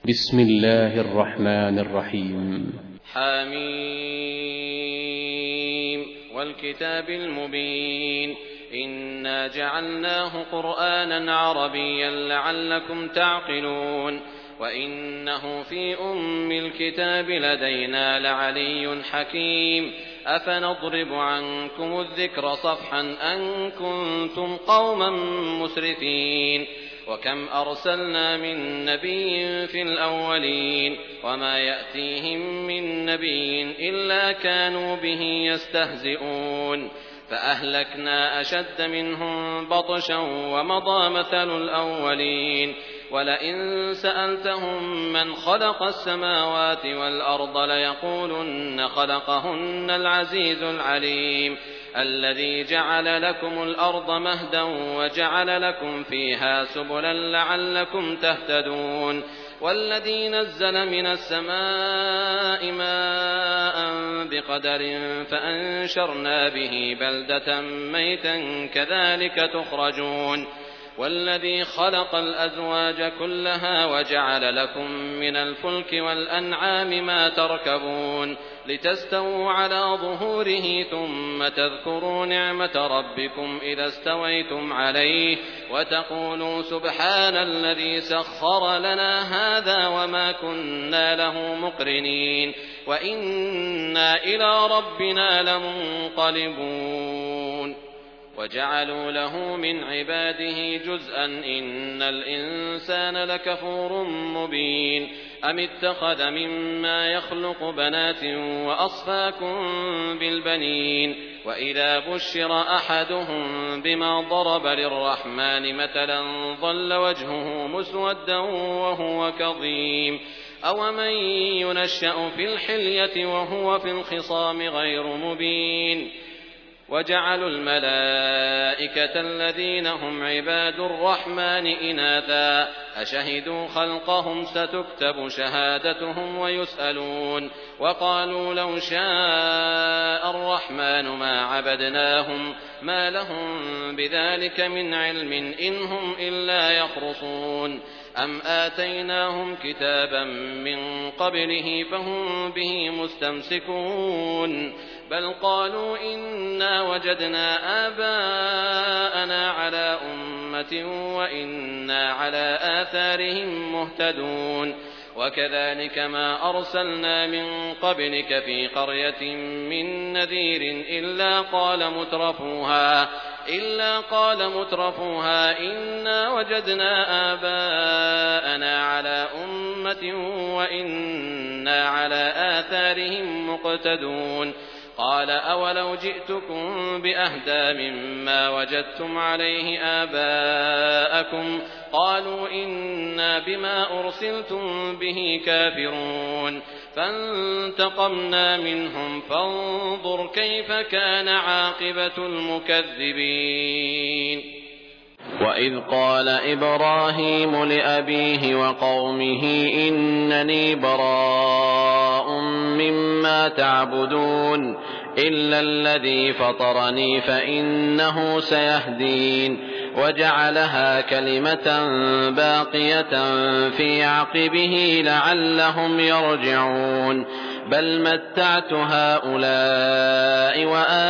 بسم الله الرحمن الرحيم. حميم والكتاب المبين إنا جعلناه قرآنا عربيا لعلكم تعقلون وإنه في أم الكتاب لدينا لعلي حكيم أفنضرب عنكم الذكر صفحا أن كنتم قوما مسرفين وكم أرسلنا من نبي في الأولين وما يأتيهم من نبي إلا كانوا به يستهزئون فأهلكنا أشد منهم بطشا ومضى مثل الأولين ولئن سألتهم من خلق السماوات والأرض ليقولن خلقهن العزيز العليم الذي جعل لكم الأرض مهدا وجعل لكم فيها سبلا لعلكم تهتدون والذي نزل من السماء ماء بقدر فأنشرنا به بلدة ميتا كذلك تخرجون والذي خلق الأزواج كلها وجعل لكم من الفلك والأنعام ما تركبون لتستووا على ظهوره ثم تذكروا نعمة ربكم إذا استويتم عليه وتقولوا سبحان الذي سخر لنا هذا وما كنا له مقرنين وإنا إلى ربنا لمنقلبون وجعلوا له من عباده جزءا إن الإنسان لكفور مبين أم اتخذ مما يخلق بنات وأصفاكم بالبنين وإذا بشر أحدهم بما ضرب للرحمن مثلا ظل وجهه مسودا وهو كظيم أومن ينشأ في الحلية وهو في الخصام غير مبين وجعلوا الملائكة الذين هم عباد الرحمن إناثا أشهدوا خلقهم ستكتب شهادتهم ويسألون وقالوا لو شاء الرحمن ما عبدناهم ما لهم بذلك من علم إن هم إلا يخرصون أم آتيناهم كتابا من قبله فهم به مستمسكون بل قالوا إنا وجدنا آباءنا على أمة وإنا على آثارهم مهتدون وكذلك ما أرسلنا من قبلك في قرية من نذير إلا قال مترفوها إنا وجدنا آباءنا على أمة وإنا على آثارهم مقتدون قال أولو جئتكم بأهدى مما وجدتم عليه آباءكم قالوا إنا بما أرسلتم به كافرون فانتقمنا منهم فانظر كيف كان عاقبة المكذبين وإذ قال إبراهيم لأبيه وقومه إنني براء مما تعبدون إلا الذي فطرني فإنه سيهدين وجعلها كلمة باقية في عقبه لعلهم يرجعون بل متعت هؤلاء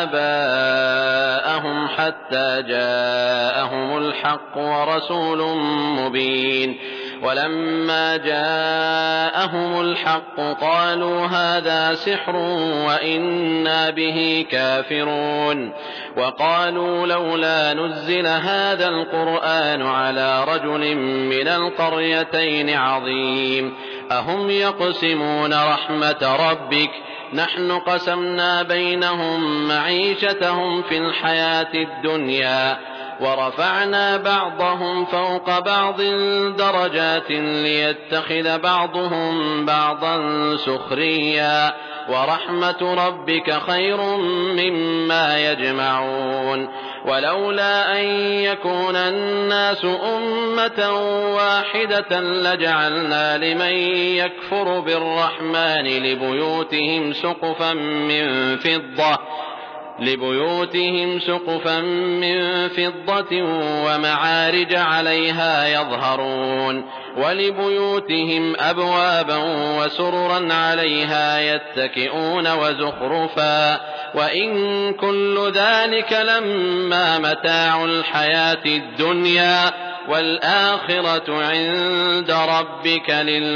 وآباءهم حتى جاءهم الحق ورسول مبين ولما جاءهم الحق قالوا هذا سحر وإنا به كافرون وقالوا لولا نزل هذا القرآن على رجل من القريتين عظيم أهم يقسمون رحمة ربك نحن قسمنا بينهم معيشتهم في الحياة الدنيا ورفعنا بعضهم فوق بعض درجات ليتخذ بعضهم بعضا سخريا ورحمة ربك خير مما يجمعون ولولا أن يكون الناس أمة واحدة لجعلنا لمن يكفر بالرحمن لبيوتهم سقفا من فضة لبيوتهم سقفا من فضة ومعارج عليها يظهرون ولبيوتهم أبوابا وسررا عليها يتكئون وزخرفا وإن كل ذلك لما متاع الحياة الدنيا والآخرة عند ربك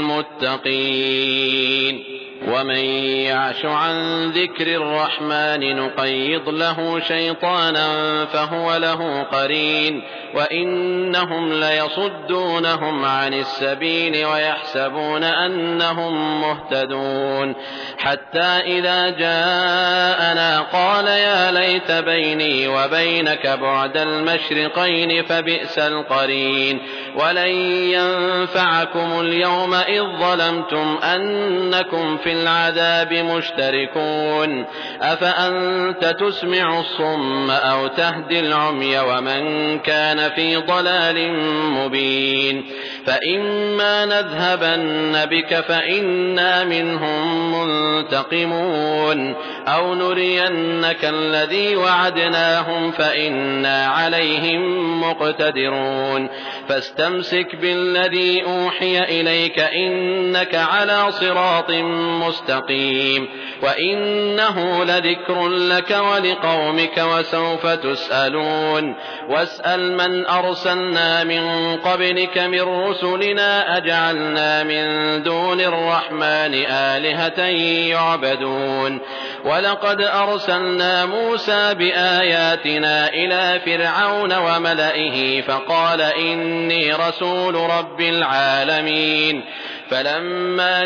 للمتقين ومن يعش عن ذكر الرحمن نقيض له شيطانا فهو له قرين وإنهم ليصدونهم عن السبيل ويحسبون أنهم مهتدون حتى إذا جاءنا قال يا ليت بيني وبينك بعد المشرقين فبئس القرين ولن ينفعكم اليوم إذ ظلمتم أنكم في العذاب مشتركون أفأنت تسمع الصم أو تهدي العمي ومن كان في ضلال مبين فإما نذهبن بك فإنا منهم منتقمون أو نرينك الذي وعدناهم فإنا عليهم مقتدرون فاستمسك بالذي أوحي إليك إنك على صراط مستقيم وإنه لذكر لك ولقومك وسوف تسألون واسأل من أرسلنا من قبلك من رسلنا أجعلنا من دون الرحمن آلهة يعبدون ولقد أرسلنا موسى بآياتنا إلى فرعون وملئه فقال إني رسول رب العالمين فلما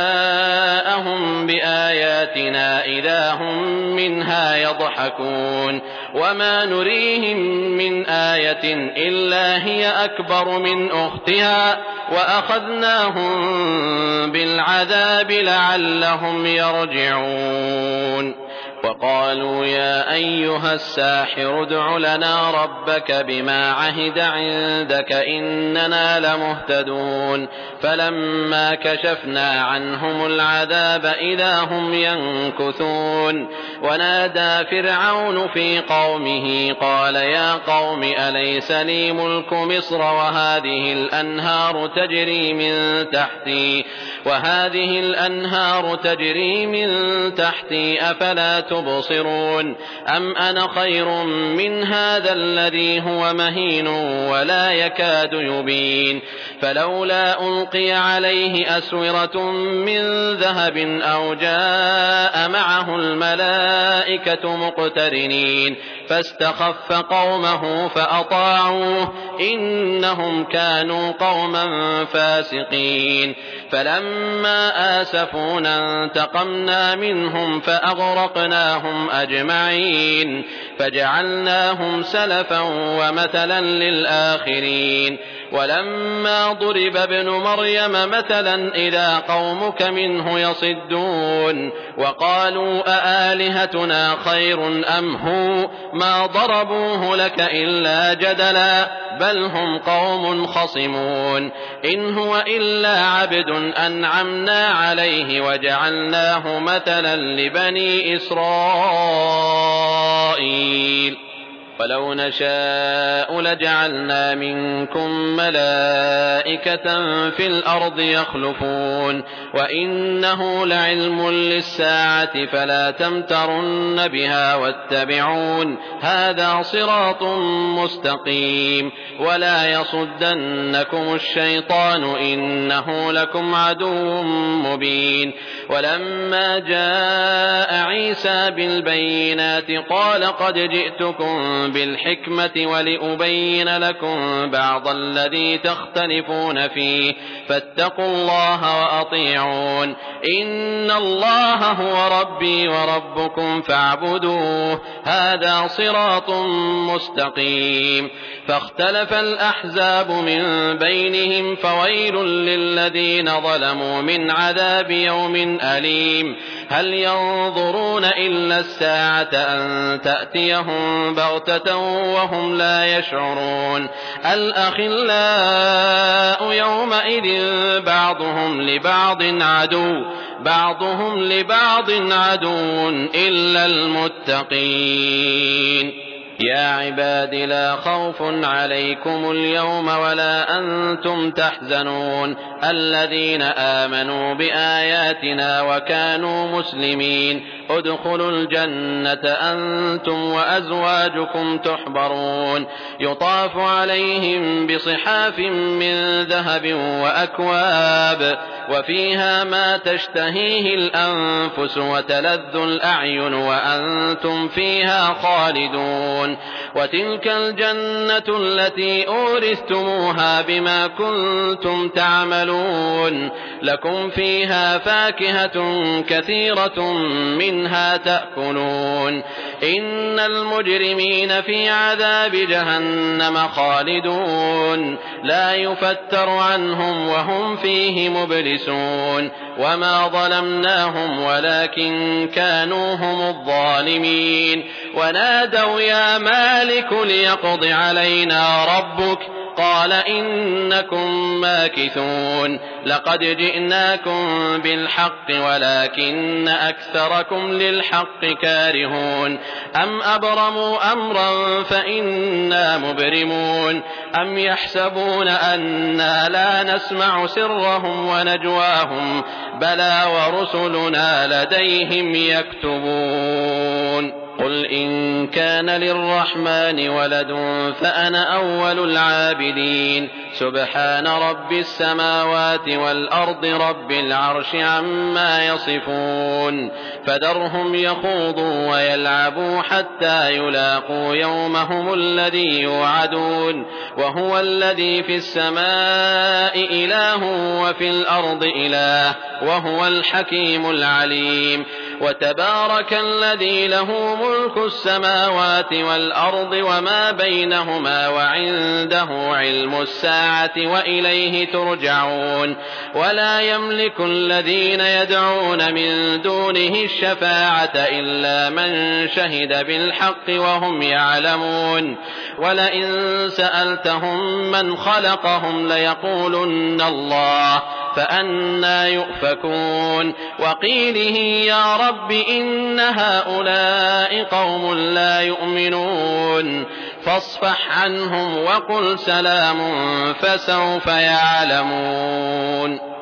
جاءهم بآياتنا إذا هم منها يضحكون وما نريهم من آية إلا هي أكبر من أختها وأخذناهم بالعذاب لعلهم يرجعون وقالوا يا أيها الساحر ادع لنا ربك بما عهد عندك إننا لمهتدون فلما كشفنا عنهم العذاب إذا هم ينكثون ونادى فرعون في قومه قال يا قوم أليس لي ملك مصر وهذه الأنهار تجري من تحتي أفلا تبصرون أم أنا خير من هذا الذي هو مهين ولا يكاد يبين فلولا ألقي عليه أسورة من ذهب أو جاء معه الملائكة مقترنين فاستخف قومه فأطاعوه إنهم كانوا قوما فاسقين فلما آسفونا انتقمنا منهم فأغرقناهم أجمعين فجعلناهم سلفا ومثلا للآخرين ولما ضرب ابن مريم مثلا إذا قومك منه يصدون وقالوا أآلهتنا خير أم هو ما ضربوه لك إلا جدلا بل هم قوم خصمون إن هو إلا عبد أنعمنا عليه وجعلناه مثلا لبني إسرائيل ولو نشاء لجعلنا منكم ملائكة في الأرض يخلفون وإنه لعلم للساعة فلا تمترن بها واتبعون هذا صراط مستقيم ولا يصدنكم الشيطان إنه لكم عدو مبين ولما جاء عيسى بالبينات قال قد جئتكم بالحكمة ولأبين لكم بعض الذي تختلفون فيه فاتقوا الله وأطيعون إن الله هو ربي وربكم فاعبدوه هذا صراط مستقيم فاختلف الأحزاب من بينهم فويل للذين ظلموا من عذاب يوم أليم هل ينظرون إلا الساعة أن تأتيهم بغتة وهم لا يشعرون الأخلاء يومئذ بعضهم لبعض عدو بعضهم لبعض عدو إلا المتقين يا عباد لا خوف عليكم اليوم ولا أنتم تحزنون الذين آمنوا بآياتنا وكانوا مسلمين ادخلوا الجنة أنتم وأزواجكم تحبرون يطاف عليهم بصحاف من ذهب وأكواب وفيها ما تشتهيه الأنفس وتلذ الأعين وأنتم فيها خالدون وتلك الجنة التي أورثتموها بما كنتم تعملون لكم فيها فاكهة كثيرة منها تأكلون إن المجرمين في عذاب جهنم خالدون لا يفتر عنهم وهم فيه مبلسون وما ظلمناهم ولكن كانوا هم الظالمين ونادوا يا مالك ليقض علينا ربك قال إنكم ماكثون لقد جئناكم بالحق ولكن أكثركم للحق كارهون أم أبرموا أمرا فإنا مبرمون أم يحسبون أنا لا نسمع سرهم ونجواهم بلى ورسلنا لديهم يكتبون قل إن كان للرحمن ولد فأنا أول العابدين سبحان رب السماوات والأرض رب العرش عما يصفون فذرهم يخوضوا ويلعبوا حتى يلاقوا يومهم الذي يوعدون وهو الذي في السماء إله وفي الأرض إله وهو الحكيم العليم وتبارك الذي له ملك السماوات والأرض وما بينهما وعنده علم الساعة وإليه ترجعون ولا يملك الذين يدعون من دونه الشفاعة إلا من شهد بالحق وهم يعلمون ولئن سألتهم من خلقهم ليقولن الله فأنى يؤفكون وقيله يا رب إن هؤلاء قوم لا يؤمنون فاصفح عنهم وقل سلام فسوف يعلمون